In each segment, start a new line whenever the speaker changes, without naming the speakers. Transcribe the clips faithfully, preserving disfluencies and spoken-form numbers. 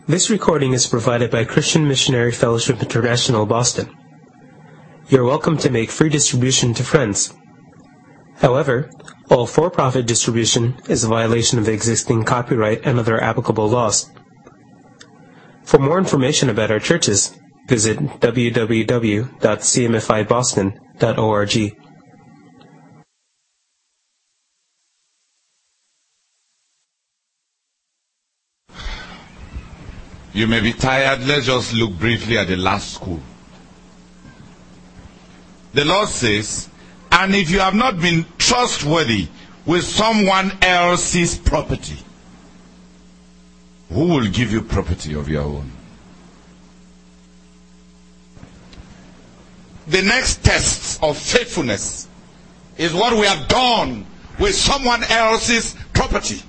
This recording is provided by Christian Missionary Fellowship International, Boston. You're welcome to make free distribution to friends. However, all for-profit distribution is a violation of the existing copyright and other applicable laws. For more information about our churches, visit w w w dot c m f i boston dot org.
You may be tired. Let's just look briefly at the last school. The Lord says, and if you have not been trustworthy with someone else's property, who will give you property of your own? The next test of faithfulness is what we have done with someone else's property.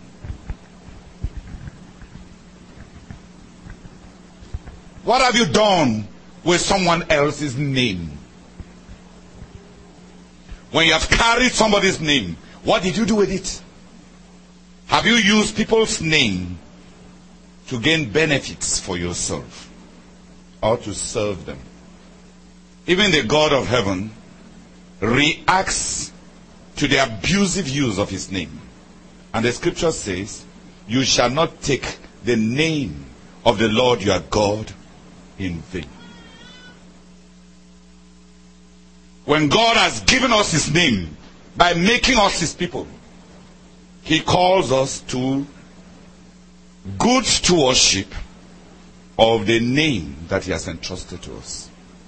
What have you done with someone else's name? When you have carried somebody's name, what did you do with it? Have you used people's name to gain benefits for yourself or to serve them? Even the God of heaven reacts to the abusive use of his name. And the scripture says, you shall not take the name of the Lord your God in vain. When God has given us his name by making us his people, he calls us to good stewardship of the name that he has entrusted to us.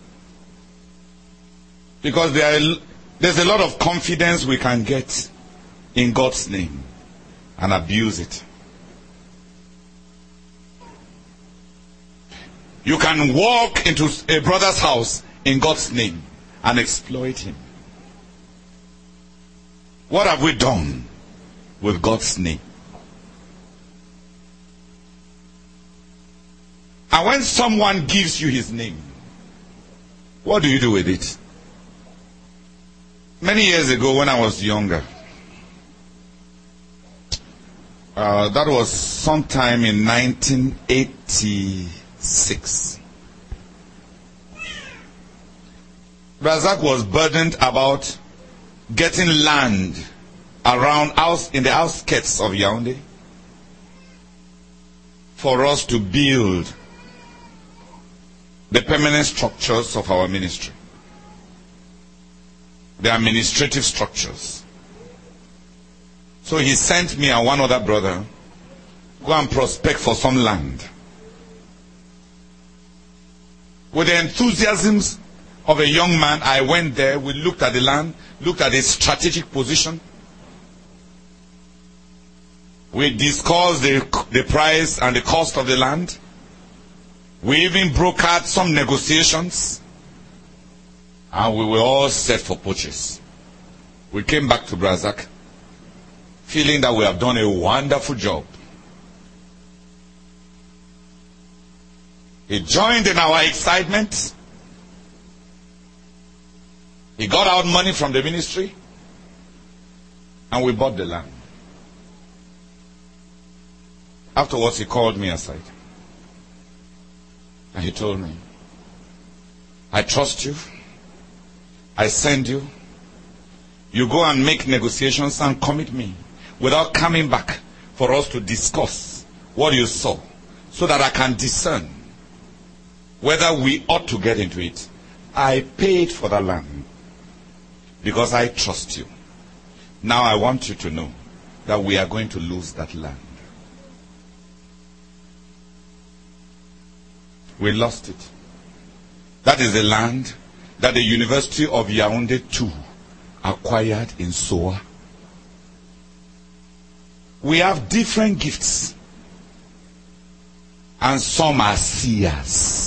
Because there are, there's a lot of confidence we can get in God's name and abuse it. You can walk into a brother's house in God's name and exploit him. What have we done with God's name? And when someone gives you his name, what do you do with it? Many years ago when I was younger, uh, that was sometime in nineteen eighty-six. Razak was burdened about getting land around house in the outskirts of Yaoundé for us to build the permanent structures of our ministry, the administrative structures. So he sent me and one other brother go and prospect for some land. With the enthusiasms of a young man, I went there. We looked at the land, looked at its strategic position. We discussed the, the price and the cost of the land. We even brokered some negotiations. And we were all set for purchase. We came back to Brazak, feeling that we have done a wonderful job. He joined in our excitement. He got out money from the ministry, and we bought the land. Afterwards, he called me aside, and he told me, I trust you. I send you. You go and make negotiations and commit me without coming back for us to discuss what you saw, so that I can discern whether we ought to get into it. I paid for the land because I trust you. Now I want you to know that we are going to lose that land. We lost it. That is the land that the University of Yaoundé two acquired in Soa. We have different gifts, and some are seers.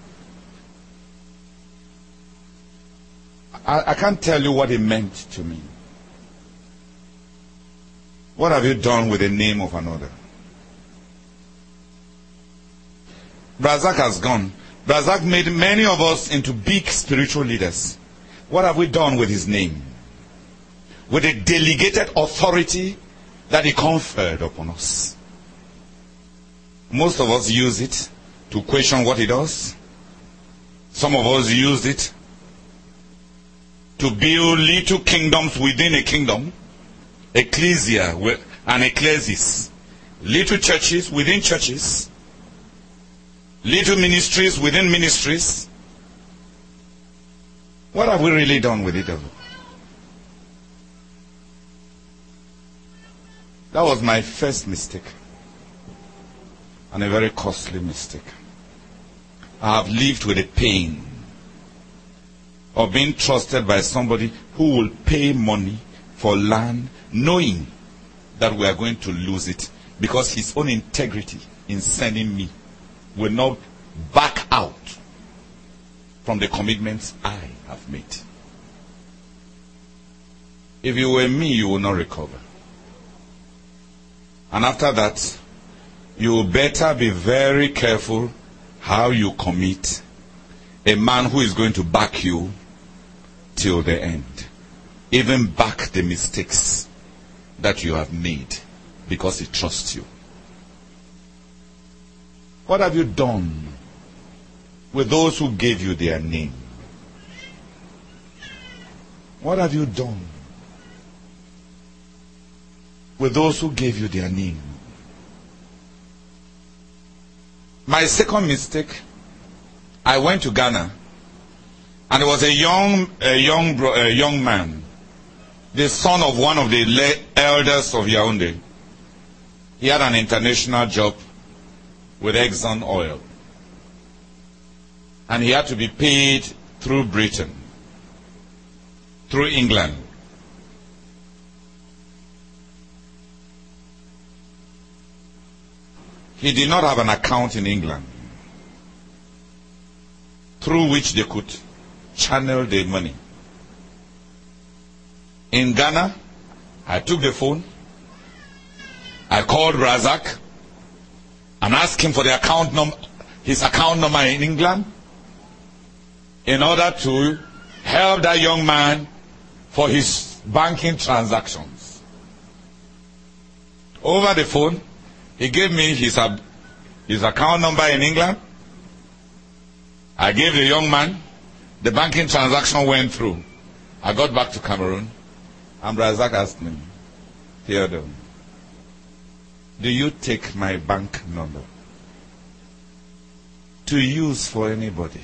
I, I can't tell you what it meant to me. What have you done with the name of another? Brazak has gone. Brazak made many of us into big spiritual leaders. What have we done with his name? With the delegated authority that he conferred upon us. Most of us use it to question what he does. Some of us use it to build little kingdoms within a kingdom. Ecclesia and ecclesias. Little churches within churches. Little ministries within ministries. What have we really done with it all? That was my first mistake. And a very costly mistake. I have lived with the pain of being trusted by somebody who will pay money for land, knowing that we are going to lose it because his own integrity in sending me will not back out from the commitments I have made. If you were me, you will not recover. And after that, you better be very careful how you commit a man who is going to back you till the end. Even back the mistakes that you have made because he trusts you. What have you done with those who gave you their name? What have you done with those who gave you their name? My second mistake, I went to Ghana, and there was a young, a young, bro, a young man, the son of one of the elders of Yaoundé. He had an international job with Exxon Oil, and he had to be paid through Britain, through England. He did not have an account in England through which they could channel the money. In Ghana, I took the phone, I called Razak and asked him for the account number, his account number in England, in order to help that young man for his banking transactions. Over the phone, he gave me his, his account number in England. I gave the young man. The banking transaction went through. I got back to Cameroon. And Razak asked me, Theodore, do you take my bank number to use for anybody?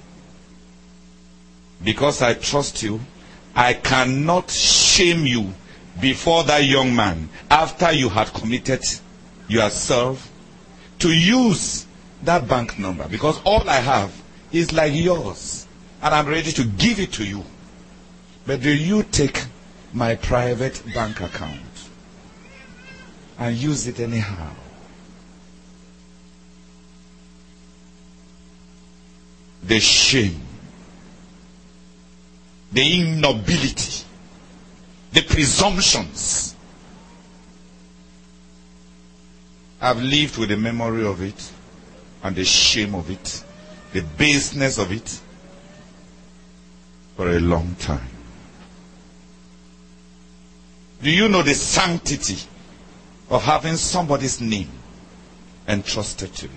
Because I trust you, I cannot shame you before that young man after you had committed yourself to use that bank number, because all I have is like yours and I'm ready to give it to you. But do you take my private bank account and use it anyhow? The shame, the innobility, the presumptions. I've lived with the memory of it and the shame of it, the baseness of it for a long time. Do you know the sanctity of having somebody's name entrusted to you?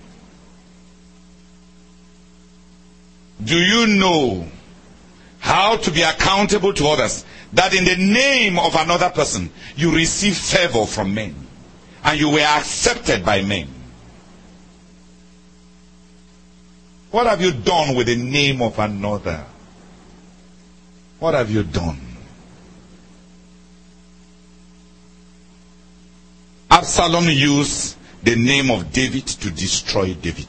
Do you know how to be accountable to others, that in the name of another person you receive favor from men and you were accepted by men? What have you done with the name of another? What have you done? Absalom used the name of David to destroy David.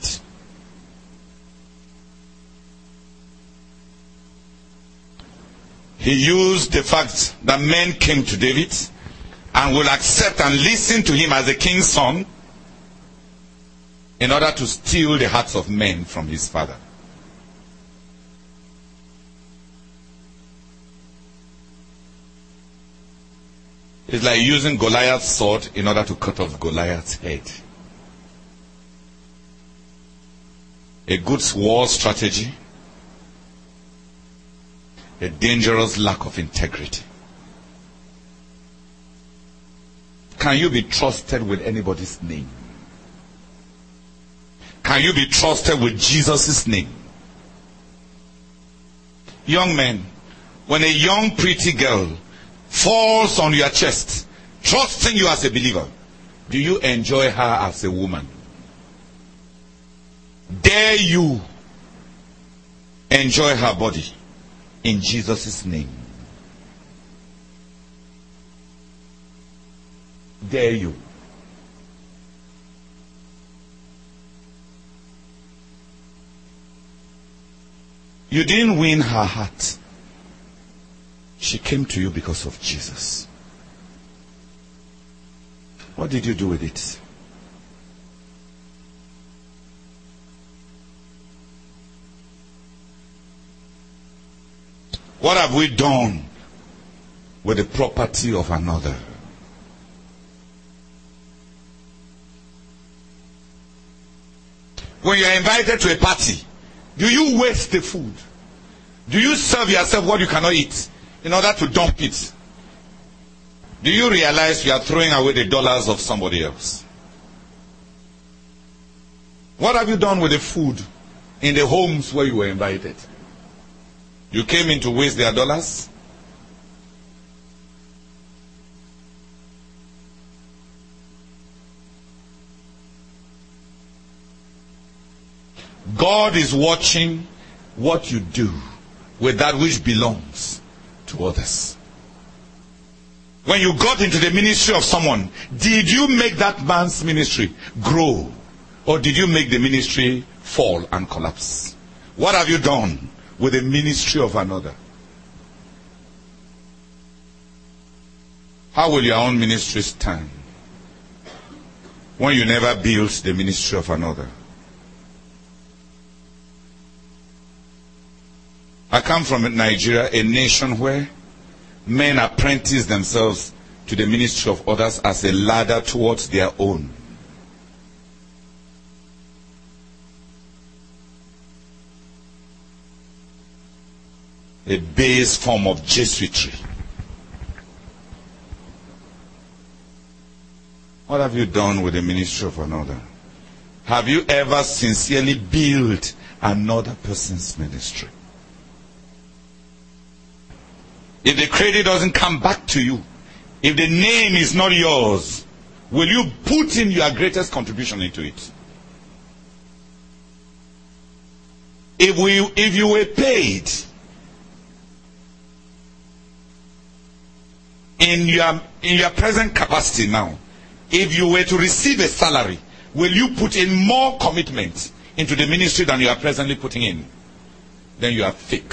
He used the fact that men came to David and will accept and listen to him as the king's son in order to steal the hearts of men from his father. It's like using Goliath's sword in order to cut off Goliath's head. A good war strategy, a dangerous lack of integrity. Can you be trusted with anybody's name? Can you be trusted with Jesus' name? Young men, when a young pretty girl falls on your chest, trusting you as a believer, do you enjoy her as a woman? Dare you enjoy her body in Jesus' name? Dare you? You didn't win her heart. She came to you because of Jesus. What did you do with it? What have we done with the property of another? When you are invited to a party, do you waste the food? Do you serve yourself what you cannot eat in order to dump it? Do you realize you are throwing away the dollars of somebody else? What have you done with the food in the homes where you were invited? You came in to waste their dollars? God is watching what you do with that which belongs to others. When you got into the ministry of someone, did you make that man's ministry grow? Or did you make the ministry fall and collapse? What have you done with the ministry of another? How will your own ministry stand when you never built the ministry of another? I come from Nigeria, a nation where men apprentice themselves to the ministry of others as a ladder towards their own. A base form of Jesuitry. What have you done with the ministry of another? Have you ever sincerely built another person's ministry? If the credit doesn't come back to you, if the name is not yours, will you put in your greatest contribution into it? If we, if you were paid in your in your present capacity now, if you were to receive a salary, will you put in more commitment into the ministry than you are presently putting in? Then you are fake.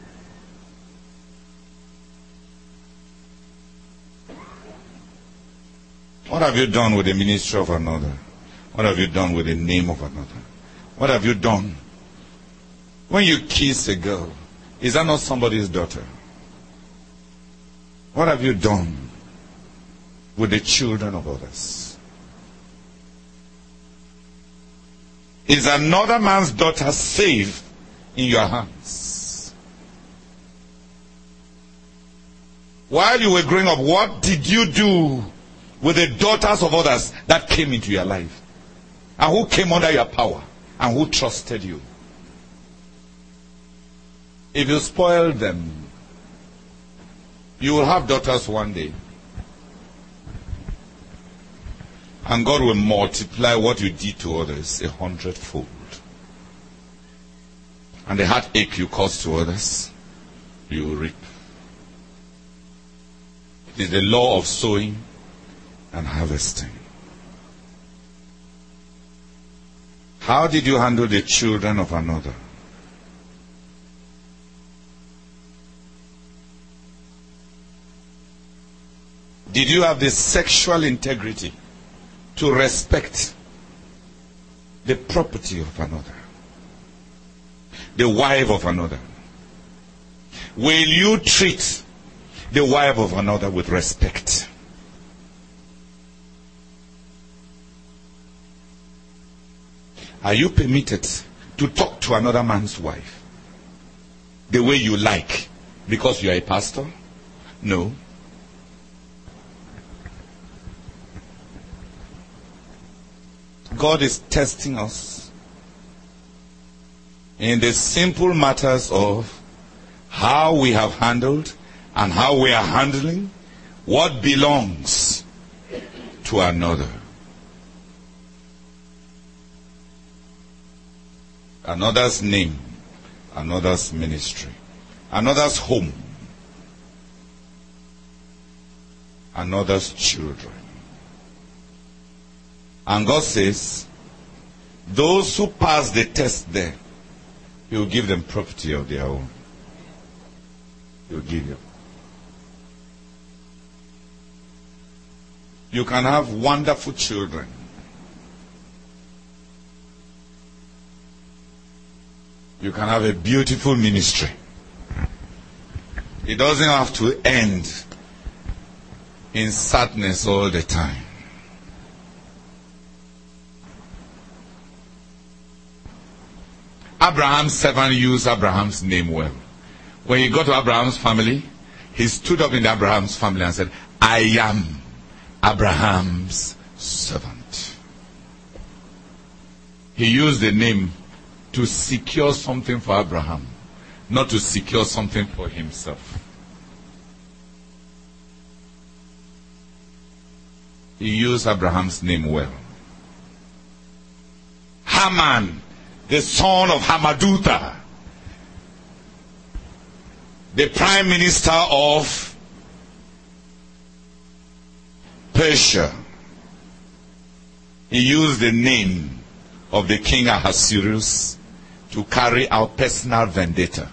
What have you done with the ministry of another? What have you done with the name of another? What have you done? When you kiss a girl, is that not somebody's daughter? What have you done with the children of others? Is another man's daughter safe in your hands? While you were growing up, what did you do with the daughters of others that came into your life? And who came under your power? And who trusted you? If you spoil them, you will have daughters one day. And God will multiply what you did to others a hundredfold. And the heartache you caused to others, you will reap. It is the law of sowing and harvesting. How did you handle the children of another? Did you have the sexual integrity to respect the property of another, the wife of another? Will you treat the wife of another with respect? Are you permitted to talk to another man's wife the way you like because you are a pastor? No. God is testing us in the simple matters of how we have handled and how we are handling what belongs to another. Another's name, another's ministry, another's home, another's children. And God says, those who pass the test there, He will give them property of their own. He will give you. You can have wonderful children. You can have a beautiful ministry. It doesn't have to end in sadness all the time. Abraham's servant used Abraham's name well. When he got to Abraham's family, he stood up in Abraham's family and said, I am Abraham's servant. He used the name to secure something for Abraham, not to secure something for himself. He used Abraham's name well. Haman, the son of Hamadatha, the prime minister of Persia, he used the name of the king Ahasuerus to carry out personal vendetta.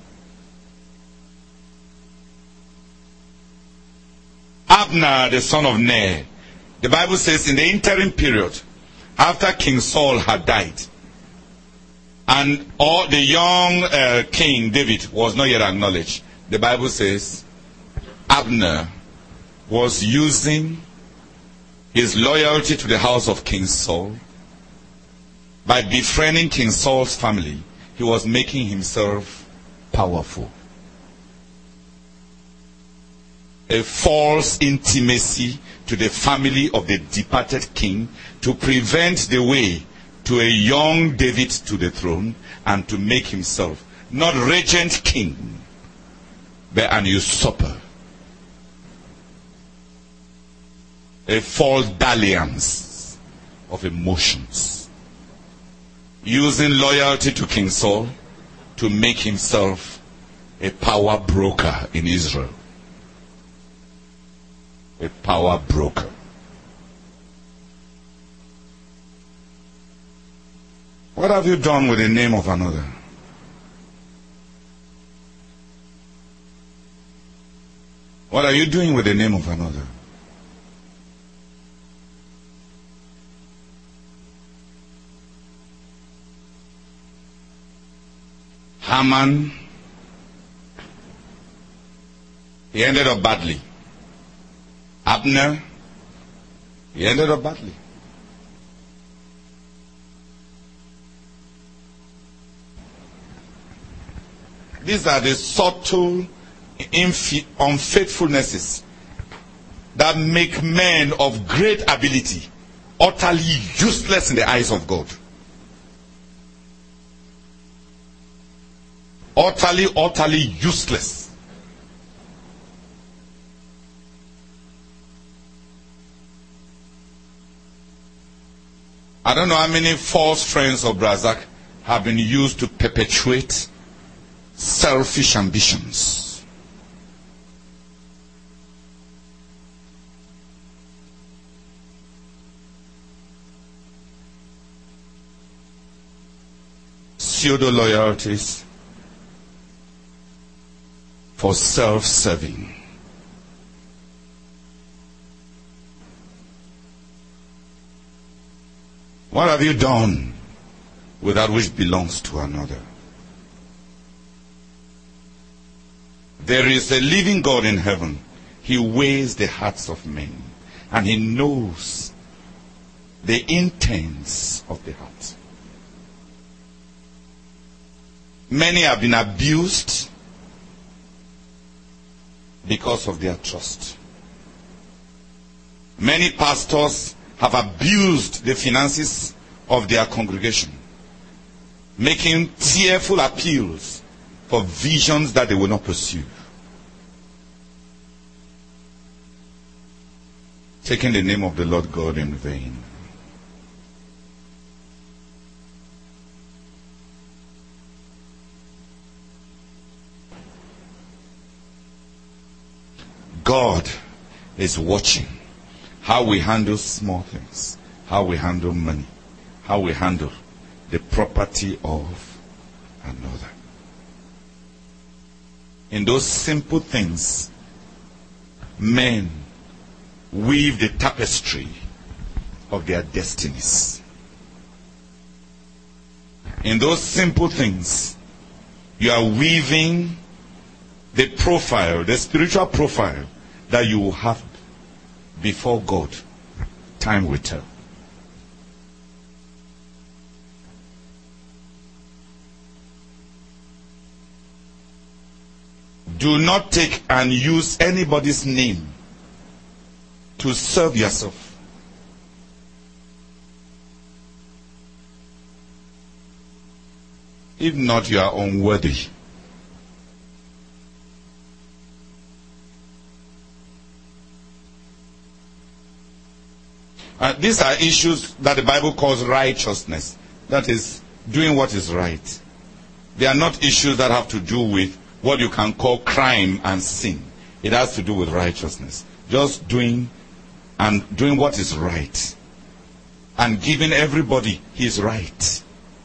Abner, the son of Ner, the Bible says in the interim period, after King Saul had died, and all the young uh, king David was not yet acknowledged, the Bible says Abner was using his loyalty to the house of King Saul. By befriending King Saul's family, he was making himself powerful. A false intimacy to the family of the departed king to prevent the way to a young David to the throne and to make himself not regent king, but an usurper. A false dalliance of emotions. Using loyalty to King Saul to make himself a power broker in Israel. A power broker. What have you done with the name of another? What are you doing with the name of another? Haman, he ended up badly. Abner, he ended up badly. These are the subtle unfaithfulnesses that make men of great ability utterly useless in the eyes of God. Utterly, utterly useless. I don't know how many false friends of Brazak have been used to perpetuate selfish ambitions. Pseudo loyalties for self-serving. What have you done with that which belongs to another? There is a living God in heaven. He weighs the hearts of men, and He knows the intents of the heart. Many have been abused because of their trust. Many pastors have abused the finances of their congregation making tearful appeals for visions that they will not pursue, taking the name of the Lord God in vain. God is watching how we handle small things, how we handle money, how we handle the property of another. In those simple things, men weave the tapestry of their destinies. In those simple things, you are weaving the profile, the spiritual profile that you will have before God. Time will tell. Do not take and use anybody's name to serve yourself. If not, you are unworthy. Uh, these are issues that the Bible calls righteousness. That is, doing what is right. They are not issues that have to do with what you can call crime and sin. It has to do with righteousness. Just doing and doing what is right. And giving everybody his right.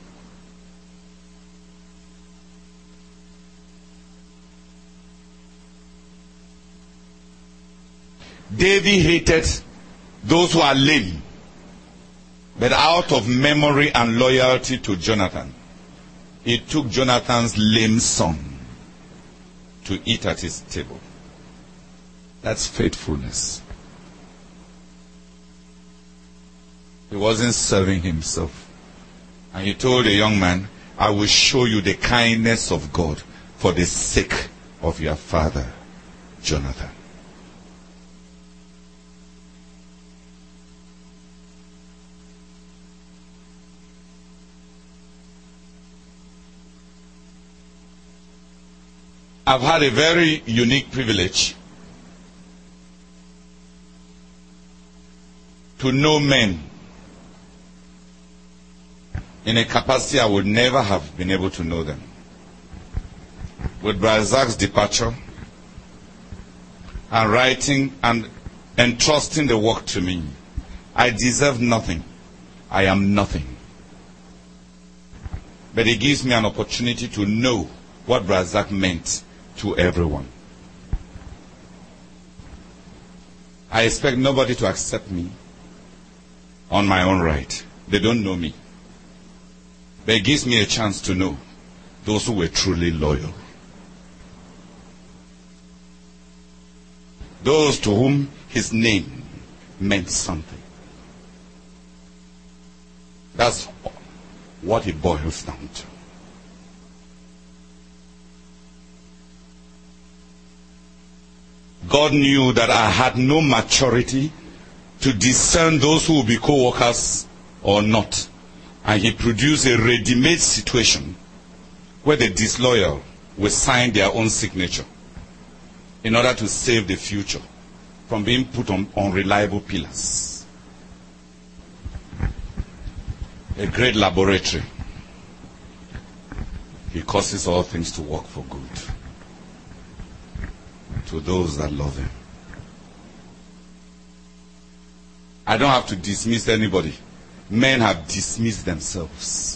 David hated those who are lame, but out of memory and loyalty to Jonathan, he took Jonathan's lame son to eat at his table. That's faithfulness. He wasn't serving himself. And he told the young man, I will show you the kindness of God for the sake of your father, Jonathan. I've had a very unique privilege to know men in a capacity I would never have been able to know them. With Brother Zach's departure and writing and entrusting the work to me, I deserve nothing. I am nothing. But it gives me an opportunity to know what Brother Zach meant to everyone. I expect nobody to accept me on my own right. They don't know me. But it gives me a chance to know those who were truly loyal. Those to whom his name meant something. That's what it boils down to. God knew that I had no maturity to discern those who will be co-workers or not. And he produced a ready-made situation where the disloyal will sign their own signature in order to save the future from being put on unreliable pillars. A great laboratory. He causes all things to work for good to those that love him. I don't have to dismiss anybody. Men have dismissed themselves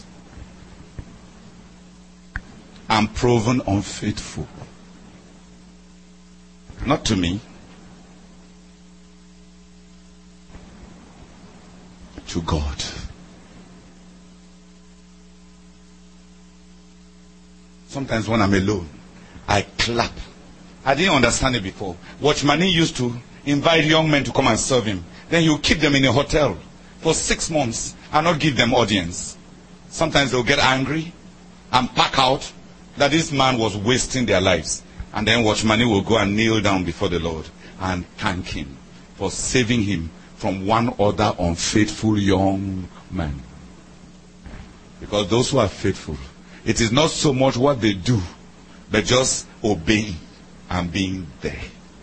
and proven unfaithful. Not to me, to God. Sometimes when I'm alone, I clap. I didn't understand it before. Watchman used to invite young men to come and serve him. Then he would keep them in a hotel for six months and not give them audience. Sometimes they'll get angry and pack out that this man was wasting their lives. And then Watchman will go and kneel down before the Lord and thank him for saving him from one other unfaithful young man. Because those who are faithful, it is not so much what they do, but just obeying and being there.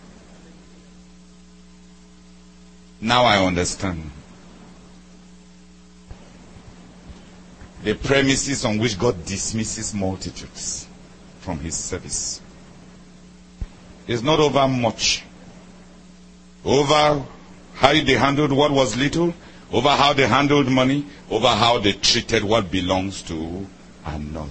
Now I understand the premises on which God dismisses multitudes from his service. It's not over much. Over how they handled what was little, over how they handled money, over how they treated what belongs to another.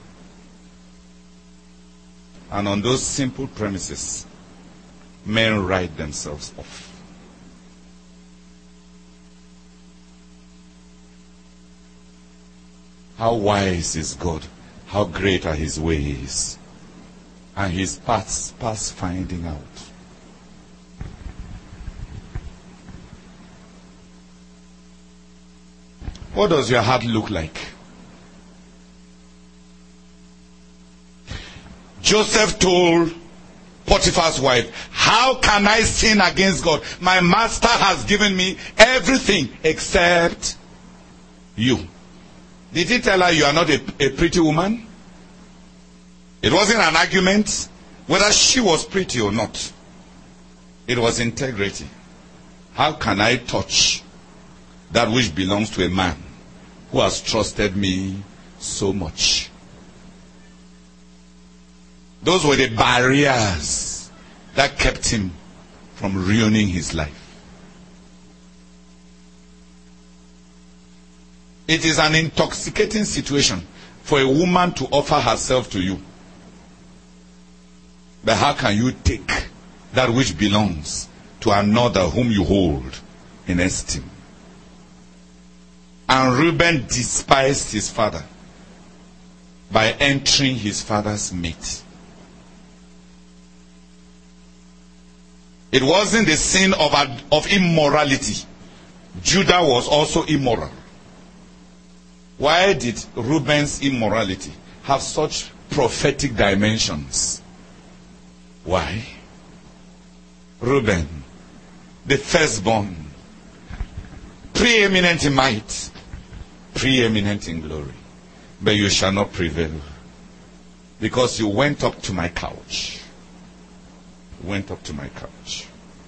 And on those simple premises, men write themselves off. How wise is God? How great are his ways? And his paths past finding out. What does your heart look like? Joseph told Potiphar's wife, how can I sin against God? My master has given me everything except you. Did he tell her you are not a, a pretty woman? It wasn't an argument whether she was pretty or not. It was integrity. How can I touch that which belongs to a man who has trusted me so much? Those were the barriers that kept him from ruining his life. It is an intoxicating situation for a woman to offer herself to you. But how can you take that which belongs to another whom you hold in esteem? And Reuben despised his father by entering his father's mate. It wasn't the sin of, of immorality. Judah was also immoral. Why did Reuben's immorality have such prophetic dimensions? Why? Reuben, the firstborn, preeminent in might, preeminent in glory, but you shall not prevail, because you went up to my couch. Went up to my couch.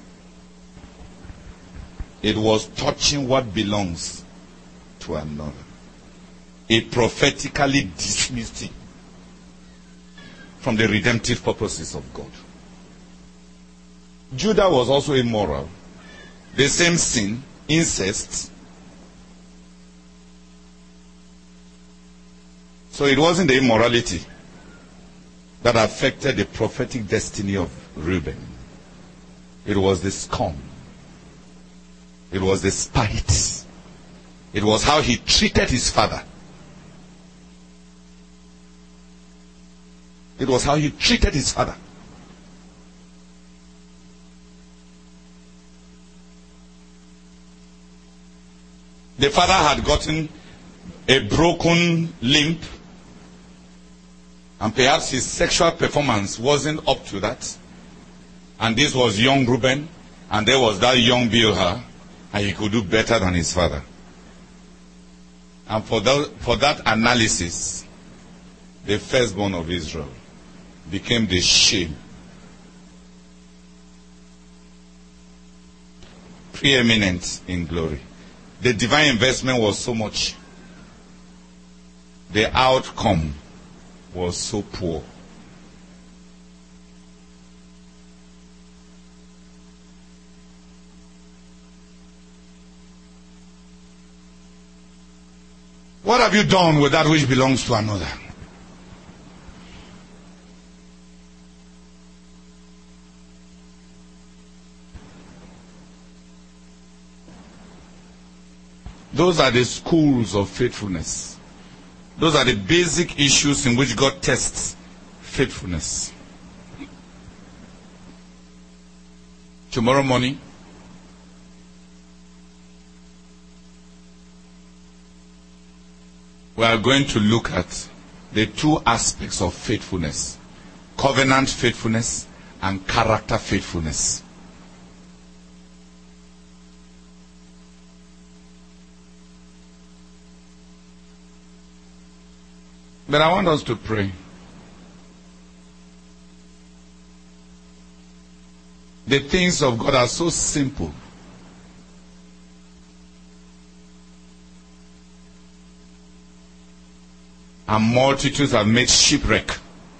It was touching what belongs to another. It prophetically dismissed him from the redemptive purposes of God. Judah was also immoral. The same sin, incest. So it wasn't the immorality that affected the prophetic destiny of Reuben. It was the scorn. It was the spite. It was how he treated his father. It was how he treated his father. The father had gotten a broken limb, and perhaps his sexual performance wasn't up to that. And this was young Reuben, and there was that young Bilhah, and he could do better than his father. And for that, for that analysis, the firstborn of Israel became the shame. Preeminent in glory. The divine investment was so much. The outcome was so poor. What have you done with that which belongs to another? Those are the schools of faithfulness. Those are the basic issues in which God tests faithfulness. Tomorrow morning, we are going to look at the two aspects of faithfulness: covenant faithfulness and character faithfulness. But I want us to pray. The things of God are so simple. And multitudes have made shipwreck.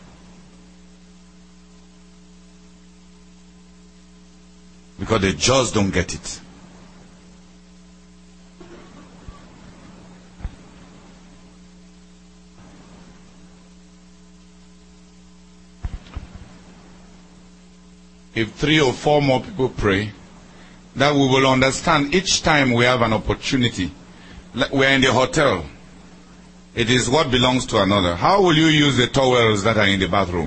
Because they just don't get it. If three or four more people pray, that we will understand each time we have an opportunity. We're in the hotel. It is what belongs to another. How will you use the towels that are in the bathroom?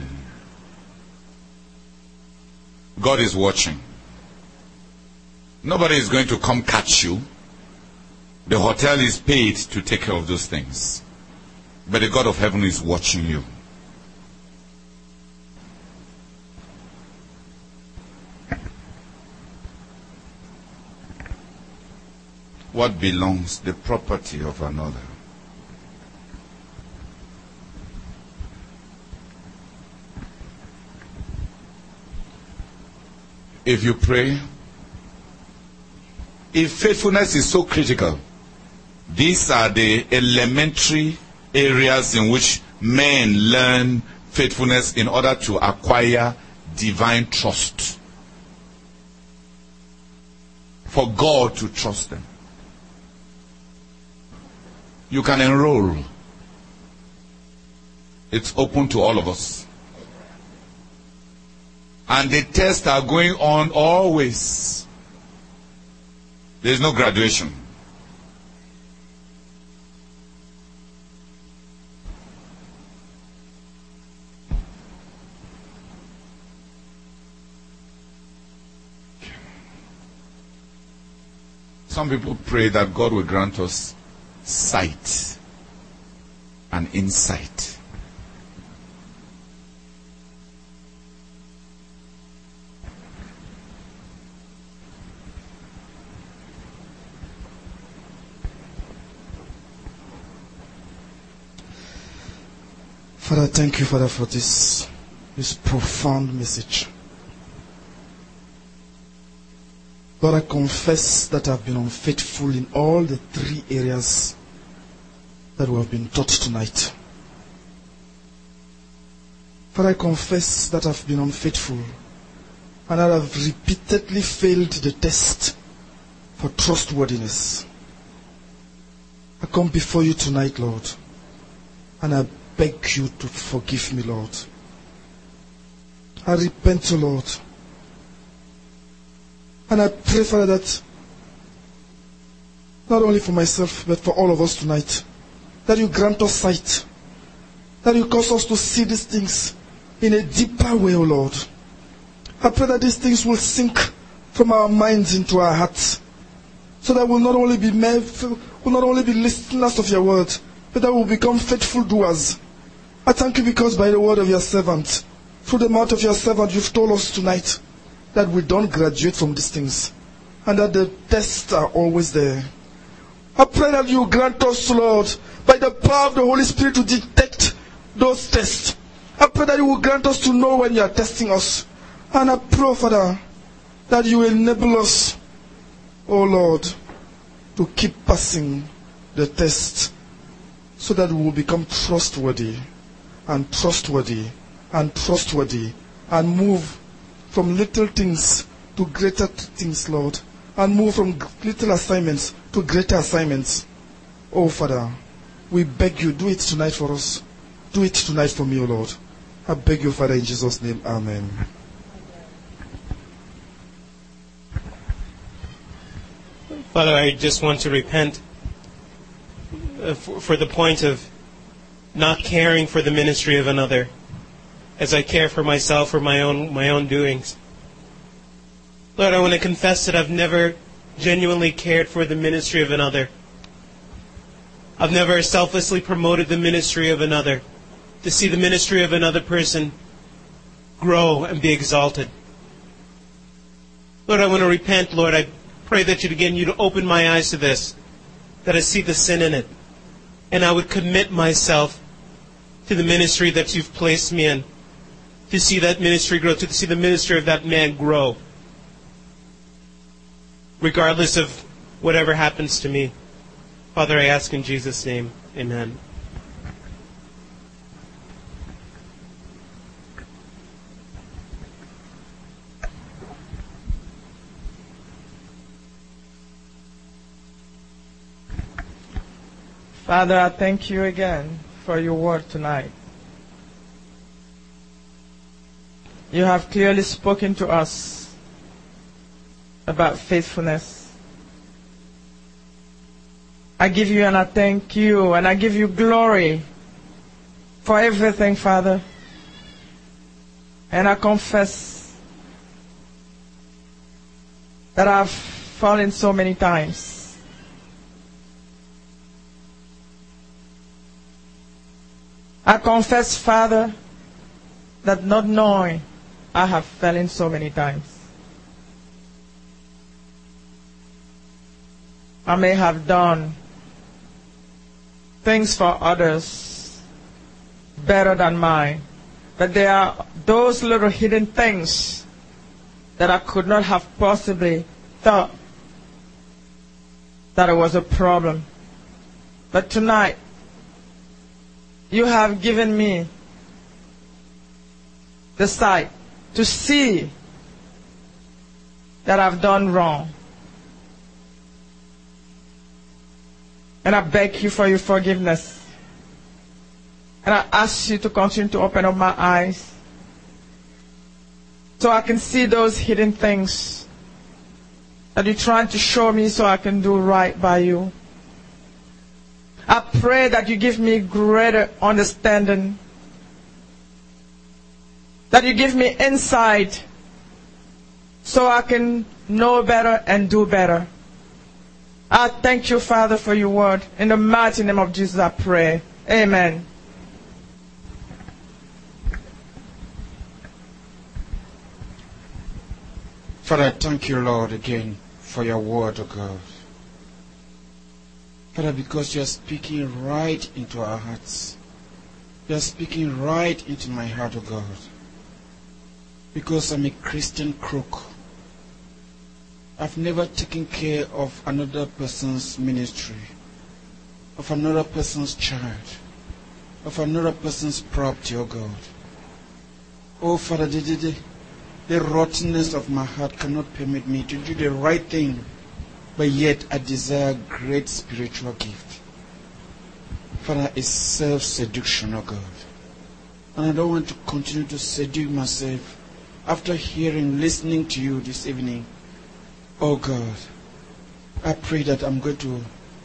God is watching. Nobody is going to come catch you. The hotel is paid to take care of those things. But the God of heaven is watching you. What belongs, the property of another. If you pray, if faithfulness is so critical, these are the elementary areas in which men learn faithfulness in order to acquire divine trust. For God to trust them. You can enroll. It's open to all of us. And the tests are going on always. There's no graduation. Some people pray that God will grant us sight and insight.
Father, thank you, Father, for this, this profound message. Lord, I confess that I've been unfaithful in all the three areas that we have been taught tonight. Father, I confess that I've been unfaithful and that I've repeatedly failed the test for trustworthiness. I come before you tonight, Lord, and I beg you to forgive me, Lord. I repent, O Lord. And I pray, Father, that not only for myself, but for all of us tonight, that you grant us sight, that you cause us to see these things in a deeper way, O Lord. I pray that these things will sink from our minds into our hearts, so that we'll not only be we'll not only be listeners of your word, but that we'll become faithful doers. I thank you because by the word of your servant, through the mouth of your servant, you've told us tonight that we don't graduate from these things, and that the tests are always there. I pray that you grant us, Lord, by the power of the Holy Spirit, to detect those tests. I pray that you will grant us to know when you are testing us. And I pray, Father, that you enable us, oh Lord, to keep passing the test, so that we will become trustworthy, and trustworthy, and trustworthy, and move from little things to greater things, Lord, and move from little assignments to greater assignments. Oh, Father, we beg you, do it tonight for us. Do it tonight for me, O Lord. I beg you, Father, in Jesus' name. Amen.
Father, I just want to repent for, for the point of not caring for the ministry of another, as I care for myself or my own my own doings. Lord, I want to confess that I've never genuinely cared for the ministry of another. I've never selflessly promoted the ministry of another, to see the ministry of another person grow and be exalted. Lord, I want to repent, Lord. I pray that you'd again, you'd open my eyes to this, that I see the sin in it, and I would commit myself to the ministry that you've placed me in, to see that ministry grow, to see the ministry of that man grow, regardless of whatever happens to me. Father, I ask in Jesus' name, amen.
Father, I thank you again for your word tonight. You have clearly spoken to us about faithfulness. I give you and I thank you and I give you glory for everything, Father. And I confess that I've fallen so many times. I confess, Father, that not knowing, I have fallen so many times. I may have done things for others better than mine, but there are those little hidden things that I could not have possibly thought that it was a problem. But tonight, you have given me the sight to see that I've done wrong. And I beg you for your forgiveness. And I ask you to continue to open up my eyes so I can see those hidden things that you're trying to show me so I can do right by you. I pray that you give me greater understanding, that you give me insight so I can know better and do better. I thank you, Father, for your word. In the mighty name of Jesus, I pray. Amen.
Father, I thank you, Lord, again for your word, O God. Father, because you are speaking right into our hearts. You are speaking right into my heart, O God. Because I'm a Christian crook. I've never taken care of another person's ministry, of another person's child, of another person's property, O God. Oh, Father, the, the, the rottenness of my heart cannot permit me to do the right thing, but yet I desire great spiritual gift. Father, it's self-seduction, oh God. And I don't want to continue to seduce myself after hearing, listening to you this evening. Oh God, I pray that I'm going to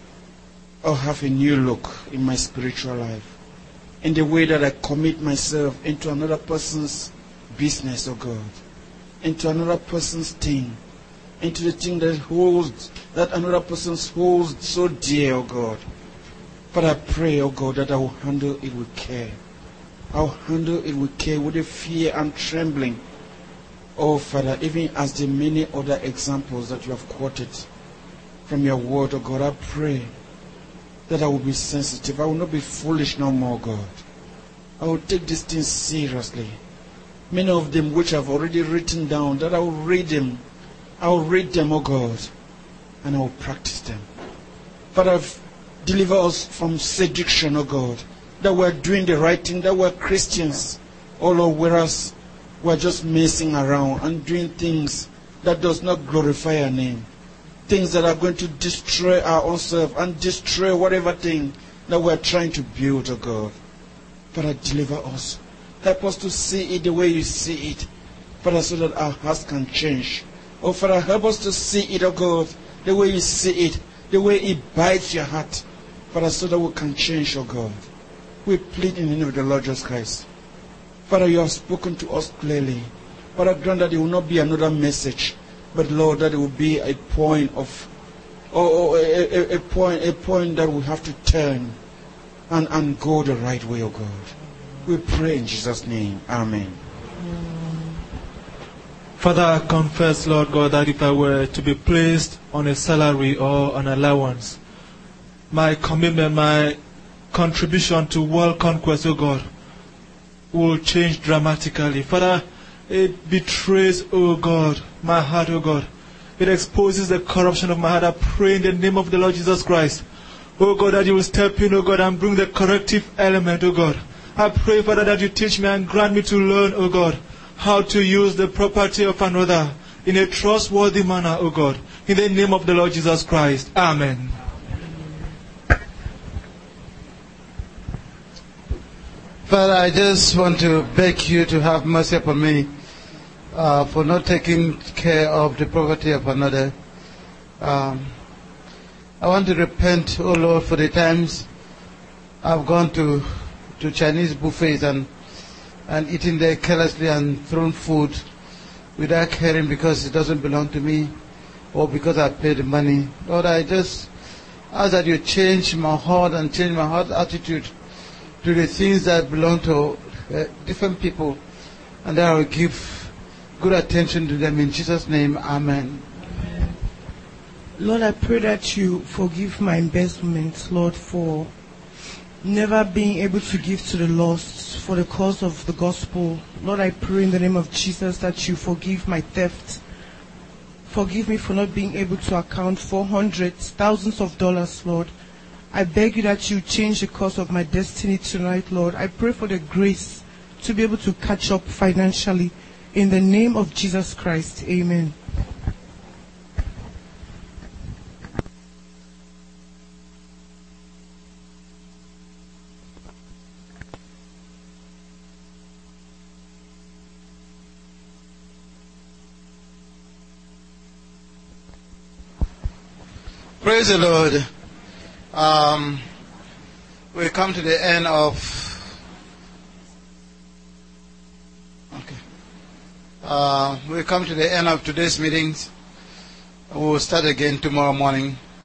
oh, have a new look in my spiritual life, in the way that I commit myself into another person's business, oh God, into another person's thing, into the thing that holds, that another person holds so dear, oh God. But I pray, oh God, that I will handle it with care. I will handle it with care, with a fear and trembling. Oh Father, even as the many other examples that you have quoted from your word, oh God, I pray that I will be sensitive. I will not be foolish no more, God. I will take these things seriously. Many of them which I've already written down, that I will read them. I will read them, oh God, and I will practice them. Father, deliver us from seduction, oh God, that we're doing the right thing, that we're Christians, oh Lord, whereas we're just messing around and doing things that does not glorify your name. Things that are going to destroy our own self and destroy whatever thing that we're trying to build, oh God. Father, deliver us. Help us to see it the way you see it, Father, so that our hearts can change. Oh, Father, help us to see it, oh God, the way you see it, the way it bites your heart, Father, so that we can change, oh God. We plead in the name of the Lord Jesus Christ. Father, you have spoken to us clearly. Father, grant that it will not be another message, but Lord, that it will be a point of, oh, oh a, a, a point, a point that we have to turn and, and go the right way, oh God. We pray in Jesus' name. Amen.
Father, I confess, Lord God, that if I were to be placed on a salary or an allowance, my commitment, my contribution to world conquest, oh God, will change dramatically. Father, it betrays, oh God, my heart, oh God. It exposes the corruption of my heart. I pray in the name of the Lord Jesus Christ, oh God, that you will step in, oh God, and bring the corrective element, oh God. I pray, Father, that you teach me and grant me to learn, oh God, how to use the property of another in a trustworthy manner, oh God. In the name of the Lord Jesus Christ. Amen.
Father, I just want to beg you to have mercy upon me uh, for not taking care of the property of another. Um, I want to repent, oh Lord, for the times I've gone to, to Chinese buffets and, and eaten there carelessly and thrown food without caring because it doesn't belong to me or because I paid the money. Lord, I just ask that you change my heart and change my heart attitude to the things that belong to uh, different people, and that I will give good attention to them in Jesus' name. Amen.
Lord, I pray that you forgive my embezzlement, Lord, for never being able to give to the lost for the cause of the gospel. Lord, I pray in the name of Jesus that you forgive my theft. Forgive me for not being able to account for hundreds, thousands of dollars, Lord. I beg you that you change the course of my destiny tonight, Lord. I pray for the grace to be able to catch up financially. In the name of Jesus Christ, amen.
Praise the Lord. Um, we come to the end of okay. Uh, we come to the end of today's meetings. We will start again tomorrow morning.